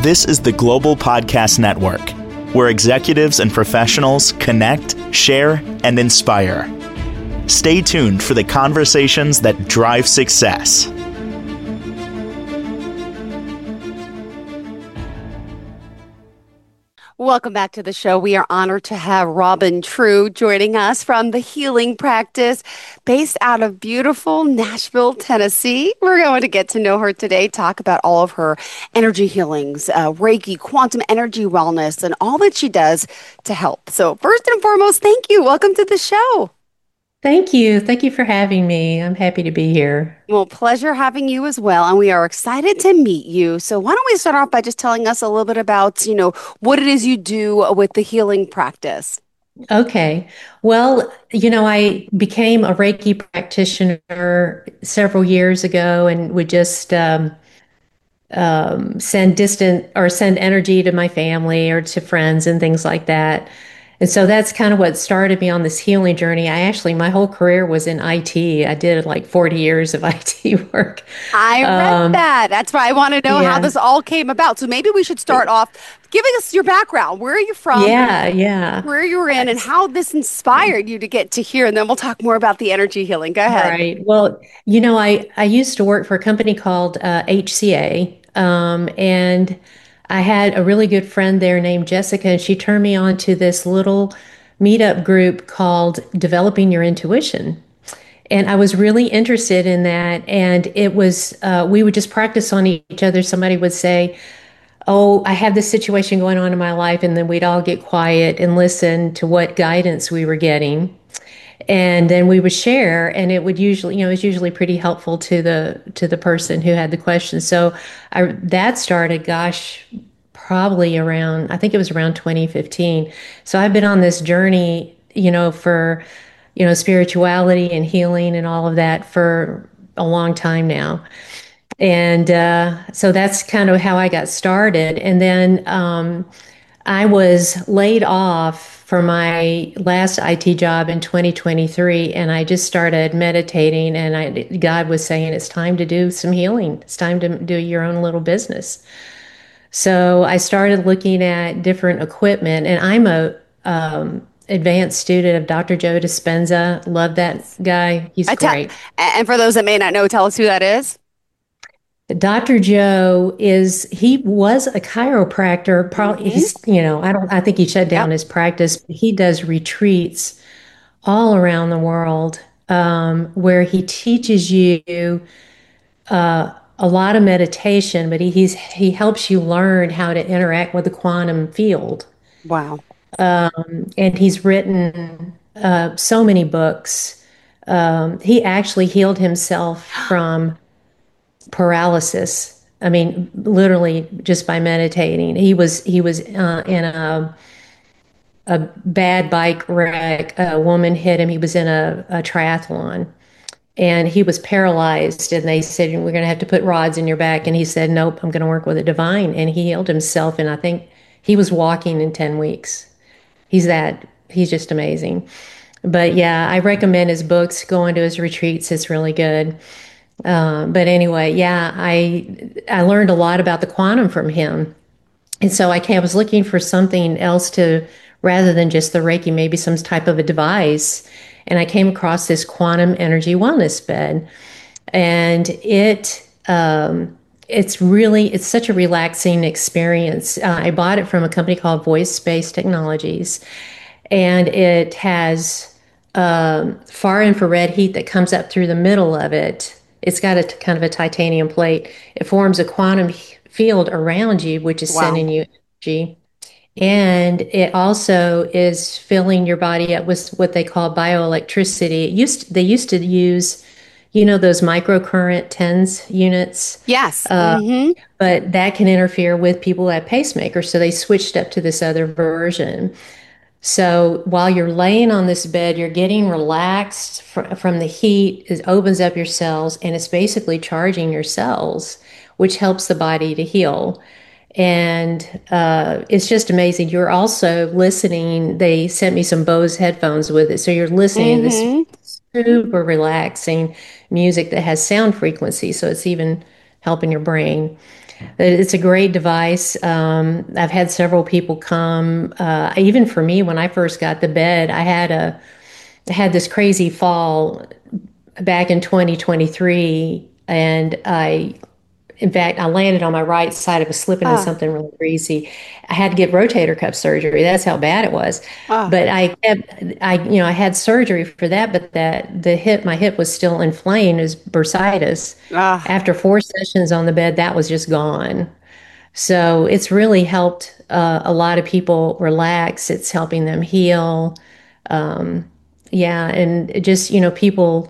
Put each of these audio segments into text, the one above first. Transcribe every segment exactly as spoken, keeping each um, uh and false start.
This is the Global Podcast Network, where executives and professionals connect, share, and inspire. Stay tuned for the conversations that drive success. Welcome back to the show. We are honored to have Robin True joining us from the Healing Practice based out of beautiful Nashville, Tennessee. We're going to get to know her today, talk about all of her energy healings, uh, Reiki, quantum energy wellness, and all that she does to help. So first and foremost, thank you. Welcome to the show. Thank you. Thank you for having me. I'm happy to be here. Well, pleasure having you as well. And we are excited to meet you. So why don't we start off by just telling us a little bit about, you know, what it is you do with the healing practice? Okay. Well, you know, I became a Reiki practitioner several years ago and would just um, um, send distant or send energy to my family or to friends and things like that. And so that's kind of what started me on this healing journey. I actually, my whole career was in I T. I did like forty years of I T work. I read Um, that. That's why I want to know how yeah. this all came about. So maybe we should start off giving us your background. Where are you from, Yeah, yeah. where you were in, and how this inspired you to get to here. And then we'll talk more about the energy healing. Go ahead. Right. Well, you know, I I used to work for a company called uh, H C A, um, and I had a really good friend there named Jessica, and she turned me on to this little meetup group called Developing Your Intuition. And I was really interested in that. And it was, uh, we would just practice on each other. Somebody would say, oh, I have this situation going on in my life. And then we'd all get quiet and listen to what guidance we were getting. And then we would share, and it would usually, you know, it was usually pretty helpful to the to the person who had the question. So I that started, gosh, probably around, I think it was around twenty fifteen. So I've been on this journey, you know, for, you know, spirituality and healing and all of that for a long time now. And uh, so that's kind of how I got started. And then um, I was laid off for my last I T job in twenty twenty-three, and I just started meditating. And I, God was saying, it's time to do some healing. It's time to do your own little business. So I started looking at different equipment, and I'm a um, advanced student of Doctor Joe Dispenza. Love that guy. He's I tell, great. and for those that may not know, tell us who that is. Doctor Joe is he was a chiropractor. Probably Hmm. he's you know I don't I think he shut down Yep. his practice. He does retreats all around the world um, where he teaches you uh, a lot of meditation, but he he's, he helps you learn how to interact with the quantum field. Wow. And he's written uh, so many books. Um, he actually healed himself from paralysis. I mean, literally just by meditating. He was he was uh, in a a bad bike wreck. A woman hit him. He was in a, a triathlon, and he was paralyzed. And they said, "We're going to have to put rods in your back." And he said, "Nope, I'm going to work with a divine." And he healed himself. And I think he was walking in ten weeks. He's that. He's just amazing. But yeah, I recommend his books. Going to his retreats. It's really good. Um, but anyway, yeah, I I learned a lot about the quantum from him, and so I, came, I was looking for something else to rather than just the Reiki, maybe some type of a device, and I came across this quantum energy wellness bed, and it um, it's really it's such a relaxing experience. Uh, I bought it from a company called Voice Space Technologies, and it has um, far infrared heat that comes up through the middle of it. It's got a t- kind of a titanium plate. It forms a quantum h- field around you, which is Wow. sending you energy. And it also is filling your body up with what they call bioelectricity. It used they used to use, you know, those microcurrent tens units, Yes. uh, Hmm. but that can interfere with people that pacemakers. So they switched up to this other version. So while you're laying on this bed, you're getting relaxed fr- from the heat. It opens up your cells and it's basically charging your cells, which helps the body to heal. And uh, it's just amazing. You're also listening. They sent me some Bose headphones with it. So you're listening to this Hmm. super relaxing music that has sound frequency. So it's even helping your brain. It's a great device. Um, I've had several people come. Uh, even for me, when I first got the bed, I had a I had this crazy fall back in twenty twenty-three, and I in fact, I landed on my right side. I was slipping in Ah, something really greasy. I had to get rotator cuff surgery. That's how bad it was. ah, But I kept, I, you know, I had surgery for that, but that the hip, my hip was still inflamed as bursitis. ah. After four sessions on the bed, that was just gone. So it's really helped uh, a lot of people relax. It's helping them heal. Um, yeah, and it just, you know, people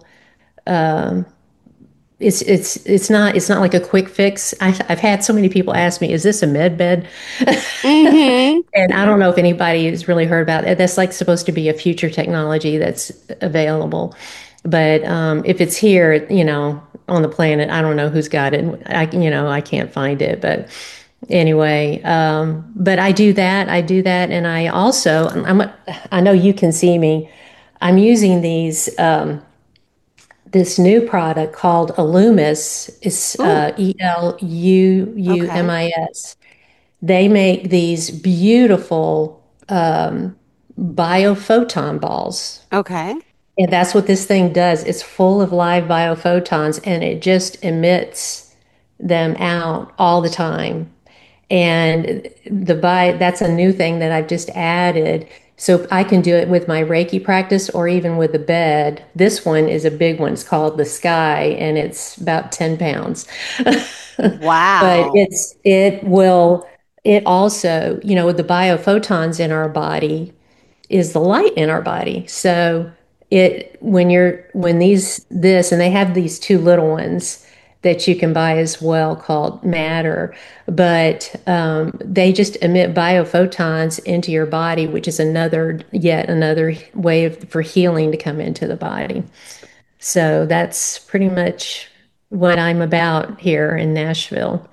it's it's it's not it's not like a quick fix. I've, I've had so many people ask me, "Is this a med bed?" Mm-hmm. And I don't know if anybody has really heard about it. That's like supposed to be a future technology that's available, but um, if it's here, you know, on the planet, I don't know who's got it. I you know I can't find it, but anyway, um, but I do that. I do that, and I also I'm I know you can see me. I'm using these. Um, this new product called Elumis. It's Ooh, uh, E L U U M okay. I S. They make these beautiful um, biophoton balls. Okay. And that's what this thing does. It's full of live biophotons and it just emits them out all the time. And the bi that's a new thing that I've just added. So I can do it with my Reiki practice or even with the bed. This one is a big one. It's called the Sky and it's about ten pounds. But Wow. it's it will it also, you know, with the biophotons in our body is the light in our body. So it when you're when these this and they have these two little ones that you can buy as well called Matter, but um, they just emit biophotons into your body, which is another yet another way of, for healing to come into the body. So that's pretty much what I'm about here in Nashville.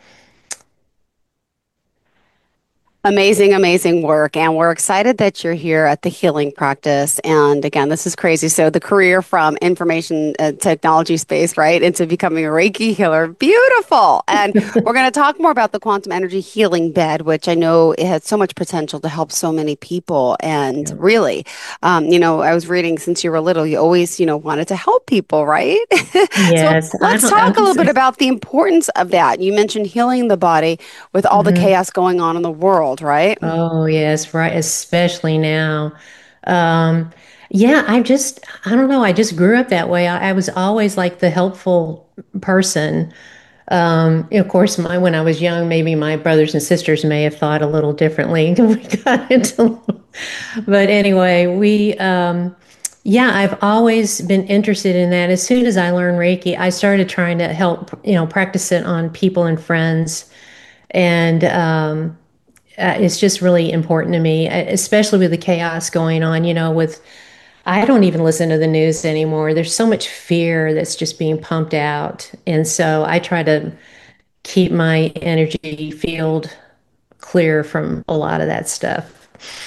Amazing, amazing work. And we're excited that you're here at the healing practice. And again, this is crazy. So, the career from information uh, technology space, right, into becoming a Reiki healer. Beautiful. And we're going to talk more about the quantum energy healing bed, which I know it has so much potential to help so many people. And Yeah. really, um, you know, I was reading since you were little, you always, you know, wanted to help people, right? So, Yes, I let's don't. I talk a little was. bit about the importance of that. You mentioned healing the body with all the Mhm. chaos going on in the world, right? Oh, yes, right. Especially now. Um, yeah, I just, I don't know. I just grew up that way. I, I was always like the helpful person. Um, of course, my when I was young, maybe my brothers and sisters may have thought a little differently. We got into, but anyway, we, um, yeah, I've always been interested in that. As soon as I learned Reiki, I started trying to help, you know, practice it on people and friends. And um, uh, it's just really important to me, uh, especially with the chaos going on, you know, with I don't even listen to the news anymore. There's so much fear that's just being pumped out. And so I try to keep my energy field clear from a lot of that stuff.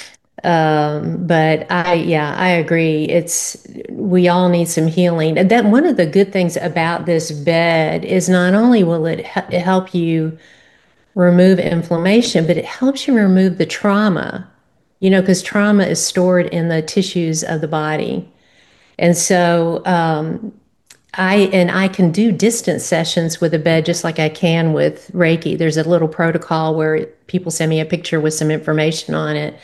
Um, but I, yeah, I agree. It's, we all need some healing. And that one of the good things about this bed is not only will it he- help you remove inflammation, but it helps you remove the trauma, you know, because trauma is stored in the tissues of the body. And so um, I and I can do distance sessions with a bed just like I can with Reiki. There's a little protocol where people send me a picture with some information on it.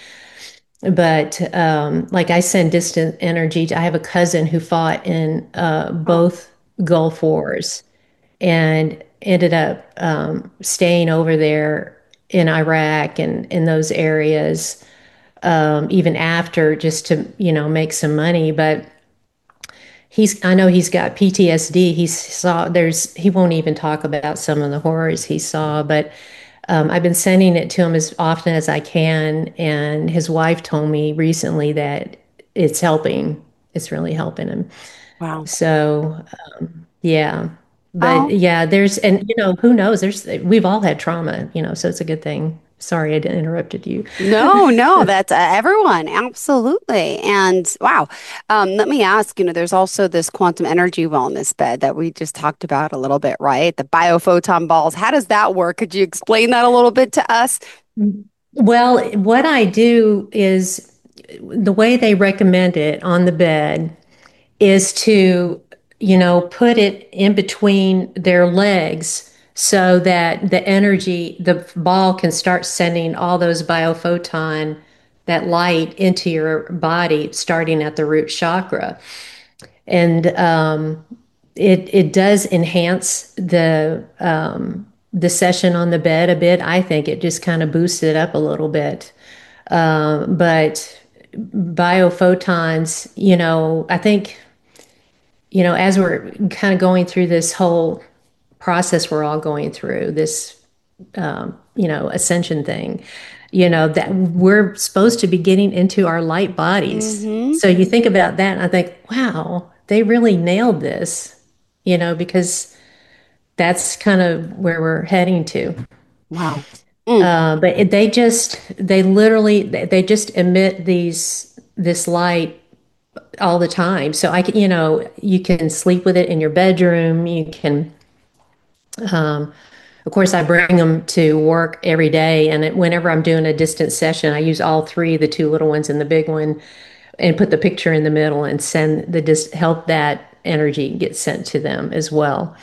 But um, like I send distant energy. To, I have a cousin who fought in uh, Oh, both Gulf Wars and ended up um, staying over there in Iraq and in those areas, um, even after just to, you know, make some money. But he's, I know he's got P T S D. He saw, there's, he won't even talk about some of the horrors he saw, but um, I've been sending it to him as often as I can. And his wife told me recently that it's helping. It's really helping him. wow. So yeah. But Oh, yeah, there's, and you know, who knows? There's, we've all had trauma, you know, so it's a good thing. Sorry, I interrupted you. No, no, that's uh, everyone. Absolutely. And wow. Um, let me ask, you know, there's also this quantum energy wellness bed that we just talked about a little bit, right? The biophoton balls. How does that work? Could you explain that a little bit to us? Well, what I do is the way they recommend it on the bed is to, you know, put it in between their legs so that the energy, the ball can start sending all those biophoton, that light into your body, starting at the root chakra. And um, it it does enhance the um, the session on the bed a bit. I think it just kind of boosts it up a little bit. Um, but biophotons, you know, I think, you know, as we're kind of going through this whole process we're all going through, this, um, you know, ascension thing, you know, that we're supposed to be getting into our light bodies. Mm-hmm. So you think about that, and I think, wow, they really nailed this, you know, because that's kind of where we're heading to. Wow. Mm. Uh, but it, they just, they literally, they they just emit these, this light all the time. So I can, you know, you can sleep with it in your bedroom. You can, um, of course, I bring them to work every day. And it, whenever I'm doing a distance session, I use all three, the two little ones and the big one, and put the picture in the middle and send the, just help that energy get sent to them as well.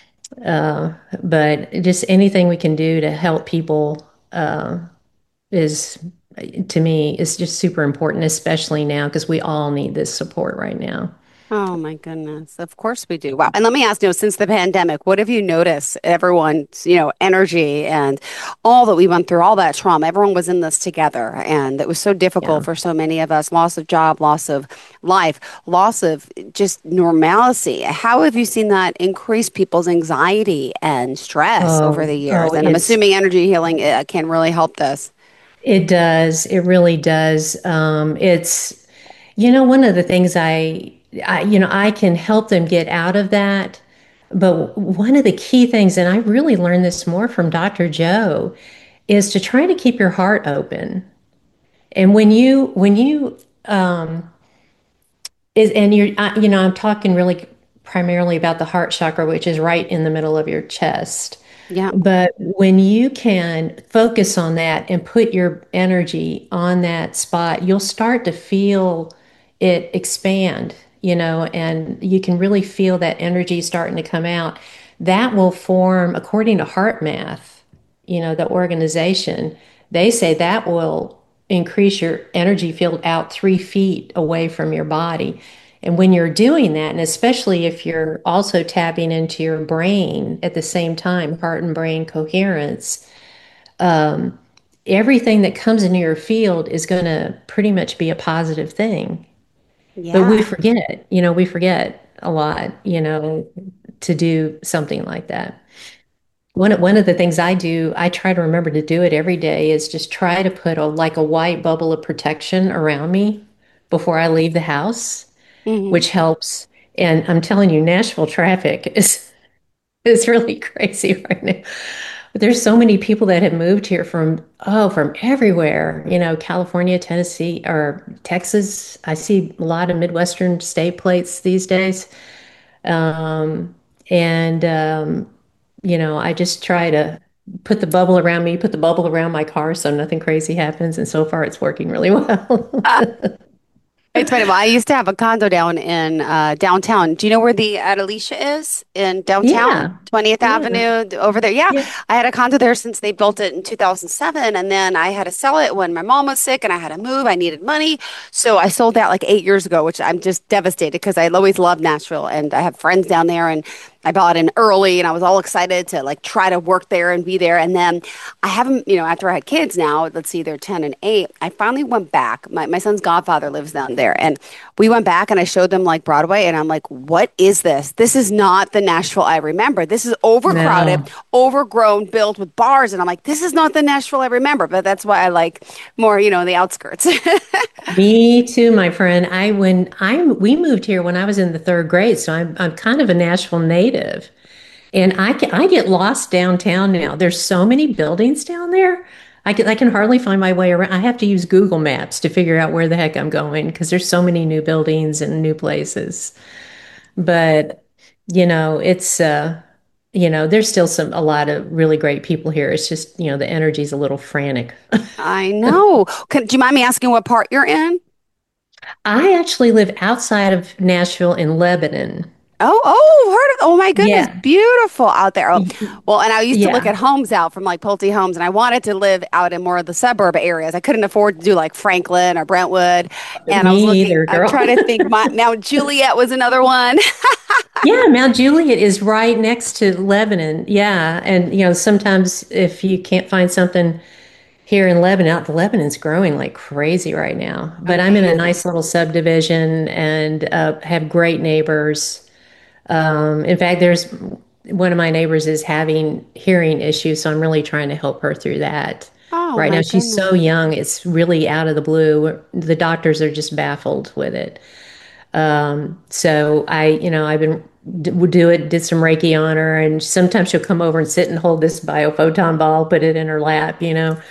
Uh, but just anything we can do to help people uh, is, to me, is just super important, especially now because we all need this support right now. Oh my goodness. Of course we do. Wow. And let me ask, you know, since the pandemic, what have you noticed? Everyone's, you know, energy and all that we went through, all that trauma, everyone was in this together. And it was so difficult Yeah. for so many of us, loss of job, loss of life, loss of just normalcy. How have you seen that increase people's anxiety and stress over Oh, the years? oh, And I'm it's assuming energy healing uh, can really help this. it does. It really does. Um, it's, you know, one of the things I, I, you know, I can help them get out of that. But one of the key things, and I really learned this more from Doctor Joe, is to try to keep your heart open. And when you, when you, um, is, and you're, uh, you know, I'm talking really primarily about the heart chakra, which is right in the middle of your chest. Yeah. But when you can focus on that and put your energy on that spot, you'll start to feel it expand, you know, and you can really feel that energy starting to come out. That will form, according to HeartMath, you know, the organization, they say that will increase your energy field out three feet away from your body. And when you're doing that, and especially if you're also tapping into your brain at the same time, heart and brain coherence, um, everything that comes into your field is going to pretty much be a positive thing. But we Yeah. forget, you know, we forget a lot, you know, to do something like that. One, one of the things I do, I try to remember to do it every day, is just try to put a like a white bubble of protection around me before I leave the house, Hmm. which helps. And I'm telling you, Nashville traffic is is really crazy right now. But there's so many people that have moved here from, oh, from everywhere, you know, California, Tennessee, or Texas. I see a lot of Midwestern state plates these days. Um, and um, you know, I just try to put the bubble around me, put the bubble around my car so nothing crazy happens. And so far it's working really well. It's funny. Well, I used to have a condo down in uh, downtown. Do you know where the Adelicia is in downtown? Yeah. twentieth Yeah. Avenue th- over there. Yeah, Yeah. I had a condo there since they built it in two thousand seven. And then I had to sell it when my mom was sick and I had to move. I needed money. So I sold that like eight years ago, which I'm just devastated because I always loved Nashville and I have friends down there. And I bought in early and I was all excited to like try to work there and be there. And then I haven't, you know, after I had kids now, let's see, they're ten and eight, I finally went back. My, my son's godfather lives down there. And we went back and I showed them like Broadway. And I'm like, what is this? This is not the Nashville I remember. This is overcrowded, No. overgrown, built with bars. And I'm like, this is not the Nashville I remember. But that's why I like more, you know, the outskirts. Me too, my friend. I when I we moved here when I was in the third grade, so I'm I'm kind of a Nashville native, and I can, I get lost downtown now. There's so many buildings down there. I can I can hardly find my way around. I have to use Google Maps to figure out where the heck I'm going because there's so many new buildings and new places. But you know, it's uh, you know, there's still some a lot of really great people here. It's just, you know, the energy's a little frantic. I know. Can, do you mind me asking what part you're in? I actually live outside of Nashville in Lebanon. Oh, oh, heard of, oh my goodness, Yeah. beautiful out there. Oh, well, and I used to look Yeah. at homes out from like Pulte Homes, and I wanted to live out in more of the suburb areas. I couldn't afford to do like Franklin or Brentwood, and I was Me looking. either, I'm girl. trying to think. My, Mount Juliet was another one. Yeah, Mount Juliet is right next to Lebanon. Yeah. And, you know, sometimes if you can't find something here in Lebanon, out Lebanon's growing like crazy right now. But I'm in a Amazing. nice little subdivision and uh, have great neighbors. Um, in fact, there's one of my neighbors is having hearing issues, so I'm really trying to help her through that. Oh Right my now, she's so goodness. young, it's really out of the blue. The doctors are just baffled with it. Um, so I, you know, I've been would do it, did some Reiki on her, and sometimes she'll come over and sit and hold this biophoton ball, put it in her lap, you know.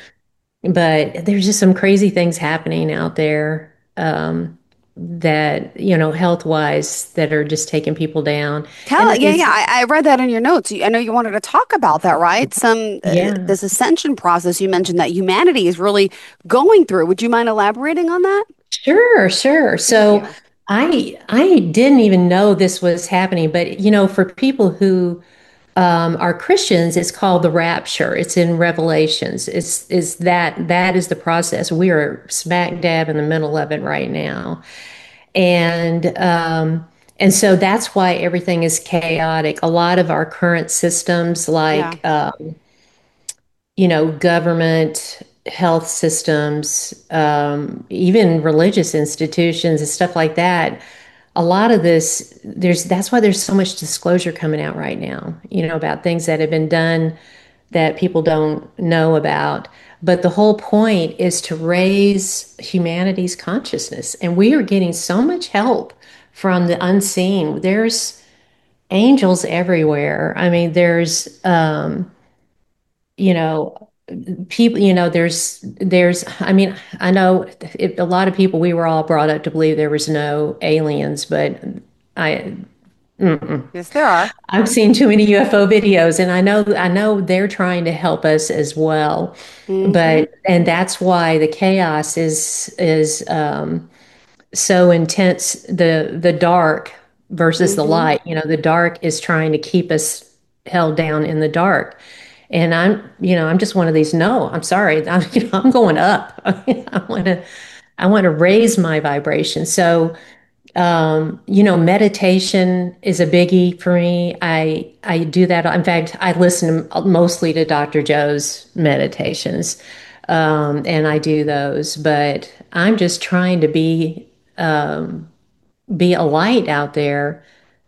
But there's just some crazy things happening out there um, that, you know, health wise, that are just taking people down. And Tell, yeah, it's, yeah. I, I read that in your notes. You- I know you wanted to talk about that, right? Some uh, yeah, this ascension process you mentioned that humanity is really going through. Would you mind elaborating on that? sure, sure. Thank So you. I I didn't even know this was happening, but you know, for people who um, are Christians, it's called the rapture. It's in Revelations. It's is that that is the process. We are smack dab in the middle of it right now, and um, and so that's why everything is chaotic. A lot of our current systems, Yeah. like uh, you know, government, health systems, um, even religious institutions and stuff like that. A lot of this, there's that's why there's so much disclosure coming out right now, you know, about things that have been done that people don't know about. But the whole point is to raise humanity's consciousness. And we are getting so much help from the unseen. There's angels everywhere. I mean, there's, um, you know, people, you know, there's, there's, I mean, I know if a lot of people, we were all brought up to believe there was no aliens, but I, mm-mm. Yes, there are. I've seen too many U F O videos, and I know I know they're trying to help us as well. Hmm. But and that's why the chaos is is um, so intense. The the dark versus the Hmm. light. You know, the dark is trying to keep us held down in the dark. And I'm, you know, I'm just one of these. No, I'm sorry. I'm, you know, I'm going up. I want to, I want to raise my vibration. So um, you know, meditation is a biggie for me. I I do that. In fact, I listen mostly to Doctor Joe's meditations, um, and I do those. But I'm just trying to be um, be a light out there,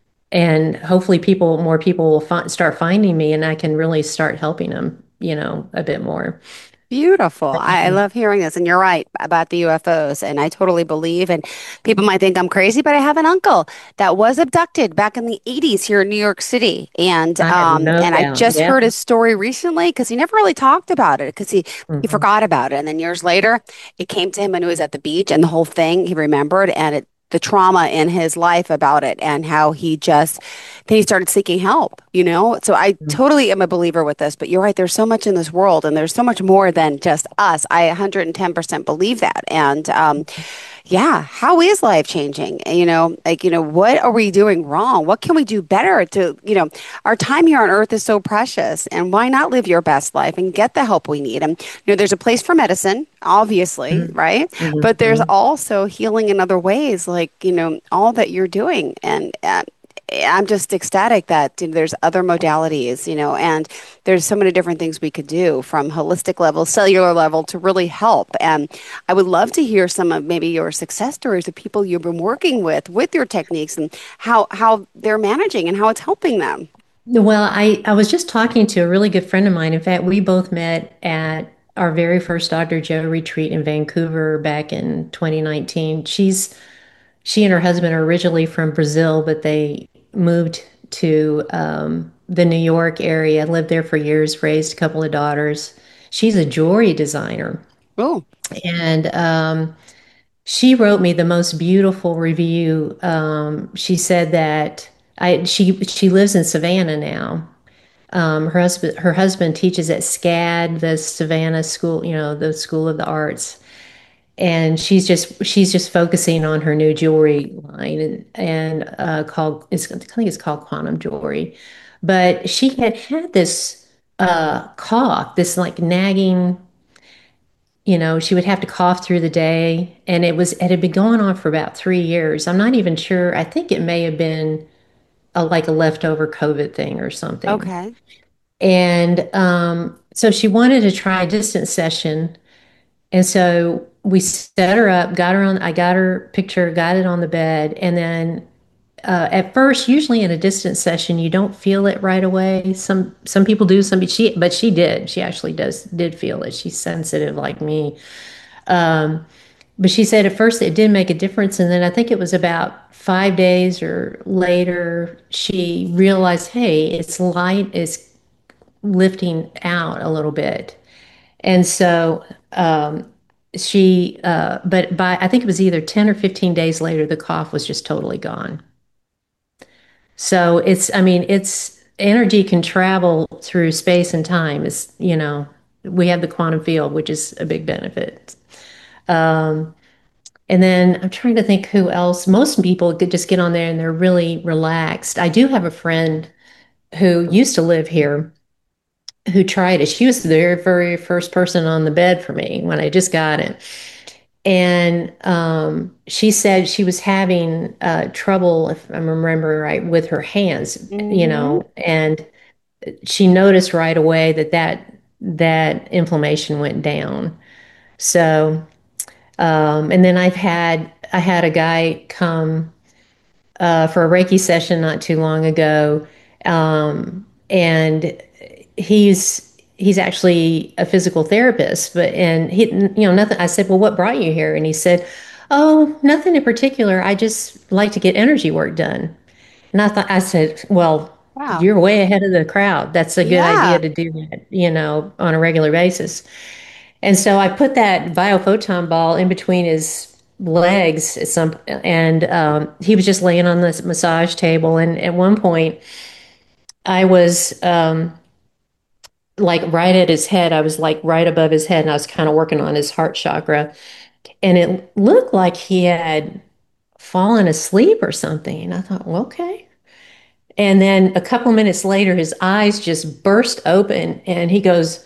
and hopefully, people more people will fi- start finding me, and I can really start helping them. You know, a bit more. Beautiful. I, I love hearing this. And you're right about the U F Os. And I totally believe. And people might think I'm crazy, but I have an uncle that was abducted back in the eighties here in New York City. And I have um, no and I doubt. just Yeah. heard his story recently because he never really talked about it because he he Hmm. forgot about it. And then years later, it came to him when he was at the beach, and the whole thing he remembered, and it the trauma in his life about it, and how he just then he started seeking help, you know? So I totally am a believer with this, but you're right. There's so much in this world, and there's so much more than just us. I one hundred ten percent believe that. And um, yeah, how is life changing? You know, like, you know, what are we doing wrong? What can we do better to, you know, our time here on earth is so precious, and why not live your best life and get the help we need? And, you know, there's a place for medicine, obviously, Hmm. right? But there's Hmm. also healing in other ways, like, you know, all that you're doing. And, and I'm just ecstatic that you know, there's other modalities, you know, and there's so many different things we could do from holistic level, cellular level to really help. And I would love to hear some of maybe your success stories of people you've been working with with your techniques and how how they're managing and how it's helping them. Well, I, I was just talking to a really good friend of mine. In fact, we both met at our very first Doctor Joe retreat in Vancouver back in twenty nineteen. She's she and her husband are originally from Brazil, but they moved to um, the New York area, lived there for years, raised a couple of daughters. she's a jewelry designer. Oh, And um, she wrote me the most beautiful review. Um, she said that I she she lives in Savannah now. Um, her husband her husband teaches at SCAD, the Savannah School, you know, the School of the Arts, and she's just she's just focusing on her new jewelry line and and uh, called it's, I think it's called Quantum Jewelry, but she had had this uh, cough, this like nagging. You know, she would have to cough through the day, and it was it had been going on for about three years. I'm not even sure. I think it may have been a, like a leftover COVID thing or something. okay. And um, so she wanted to try a distance session. And so we set her up, got her on, I got her picture, got it on the bed. And then uh, at first, usually in a distance session, you don't feel it right away. Some some people do, some she, but she did. She actually does did feel it. She's sensitive like me. Um, but she said at first it did make a difference. And then I think it was about five days or later, she realized, hey, it's light, it's lifting out a little bit. And so um, she, uh, but by, I think it was either ten or fifteen days later, the cough was just totally gone. So it's, I mean, it's energy can travel through space and time. It's, you know, we have the quantum field, which is a big benefit. Um, and then I'm trying to think who else. Most people could just get on there and they're really relaxed. I do have a friend who used to live here who tried it. She was the very, very first person on the bed for me when I just got it. And um, she said she was having uh, trouble, if I'm remembering right, with her hands, you Mm-hmm. know, and she noticed right away that that, that inflammation went down. So, um, and then I've had, I had a guy come uh, for a Reiki session not too long ago. Um, and he's he's actually a physical therapist, but and he you know nothing. I said, well, what brought you here? And he said, oh, nothing in particular. I just like to get energy work done. And I thought I said, well, Wow. you're way ahead of the crowd. That's a good idea Yeah. to do that, you know, on a regular basis. And so I put that biophoton ball in between his legs at some, and um, he was just laying on this massage table. And at one point, I was um, like right at his head. I was like right above his head, and I was kind of working on his heart chakra. And it looked like he had fallen asleep or something. And I thought, well, okay. And then a couple minutes later, his eyes just burst open, and he goes,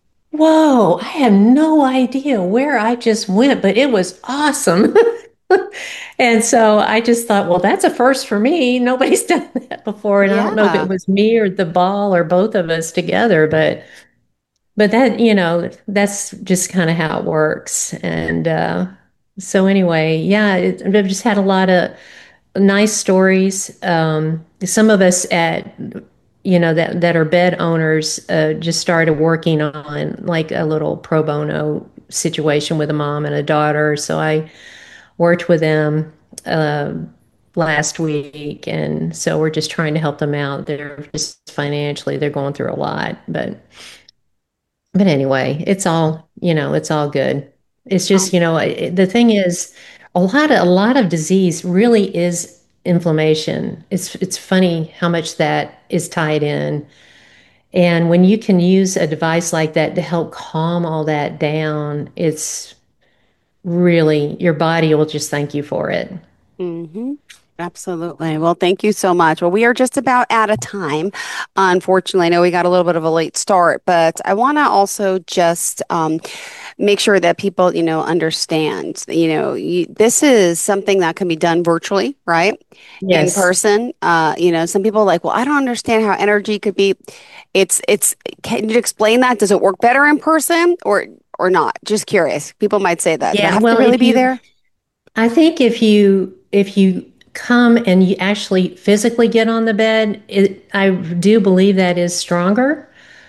whoa, I have no idea where I just went, but it was awesome. And so I just thought, well, that's a first for me. Nobody's done that before. And I don't know if it Yeah. was me or the ball or both of us together, but but that, you know, that's just kind of how it works. And uh, so anyway, yeah, it, I've just had a lot of nice stories. Um, some of us at you know that that are bed owners uh, just started working on like a little pro bono situation with a mom and a daughter. So I worked with them uh, last week, and so we're just trying to help them out. They're just financially they're going through a lot, but but anyway, it's all you know, it's all good. It's just Um, you know it, the thing is, a lot of a lot of disease really is inflammation. It's it's funny how much that is tied in. And when you can use a device like that to help calm all that down, it's really, your body will just thank you for it. hmm Absolutely. Well, thank you so much. Well, we are just about out of time. Unfortunately, I know we got a little bit of a late start, but I want to also just um, make sure that people, you know, understand, you know, you, this is something that can be done virtually, right? In Yes. person. Uh, you know, some people are like, well, I don't understand how energy could be. It's, it's, can you explain that? Does it work better in person or, or not? Just curious. People might say that. Do I Yeah. have to Well, really if be you, there? I think if you, if you come and you actually physically get on the bed, it, I do believe that is stronger.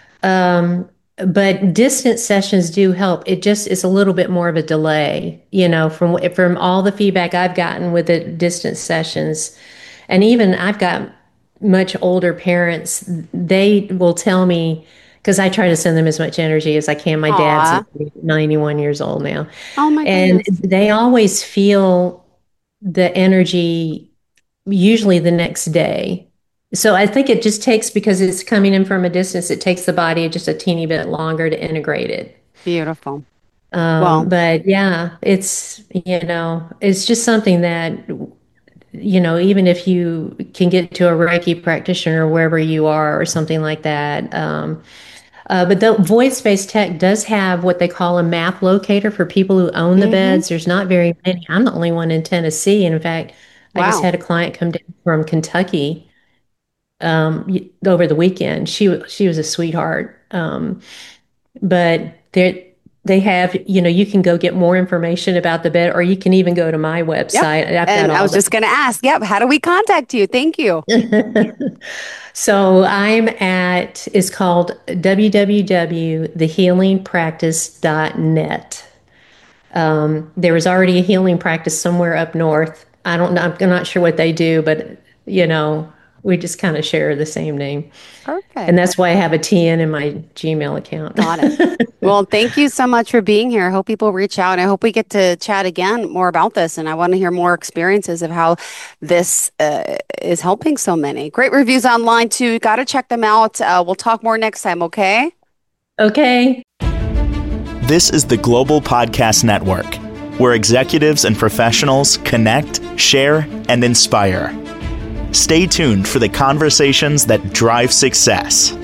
Um, but distance sessions do help. It just is a little bit more of a delay, you know, from from all the feedback I've gotten with the distance sessions. And even I've got much older parents, they will tell me, because I try to send them as much energy as I can. My Aw. dad's ninety-one years old now. Oh my And goodness. they always feel the energy usually the next day. So I think it just takes, because it's coming in from a distance, it takes the body just a teeny bit longer to integrate it. Beautiful. Um, Well, but yeah, it's, you know, it's just something that, you know, even if you can get to a Reiki practitioner wherever you are or something like that. Um, uh, but the Void Space Tech does have what they call a map locator for people who own the hmm beds. There's not very many. I'm the only one in Tennessee. And in fact, I just Wow. had a client come down from Kentucky um, y- over the weekend. She wa- she was a sweetheart. Um, but they they have, you know, you can go get more information about the bed, or you can even go to my Yep. website. I've got And I all was just going to ask, yep, how do we contact you? Thank you. the. So I'm at, it's called w w w dot the healing practice dot net. Um, there was already a healing practice somewhere up north. I don't know, I'm not sure what they do, but you know, we just kind of share the same name. And Perfect. that's why I have a T N in my Gmail account. Got it. Well, thank you so much for being here. I hope people reach out. I hope we get to chat again more about this. And I want to hear more experiences of how this uh, is helping so many. Great reviews online too. Got to check them out. Uh, we'll talk more next time, okay? Okay. This is the Global Podcast Network, where executives and professionals connect, share, and inspire. Stay tuned for the conversations that drive success.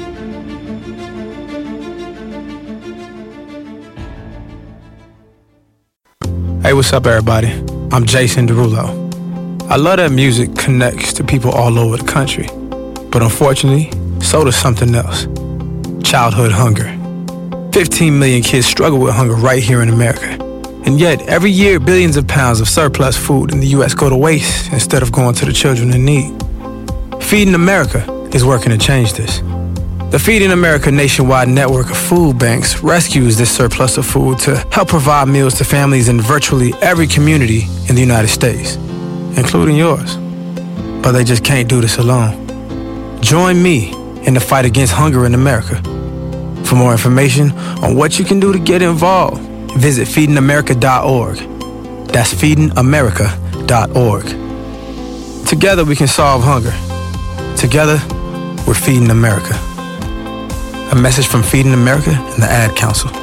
Hey, what's up, everybody? I'm Jason Derulo. I love that music connects to people all over the country. But unfortunately, so does something else. Childhood hunger. fifteen million kids struggle with hunger right here in America. And yet, every year, billions of pounds of surplus food in the U S go to waste instead of going to the children in need. Feeding America is working to change this. The Feeding America nationwide network of food banks rescues this surplus of food to help provide meals to families in virtually every community in the United States, including yours. But they just can't do this alone. Join me in the fight against hunger in America. For more information on what you can do to get involved, visit feeding america dot org. That's feeding america dot org. Together we can solve hunger. Together, we're Feeding America. A message from Feeding America and the Ad Council.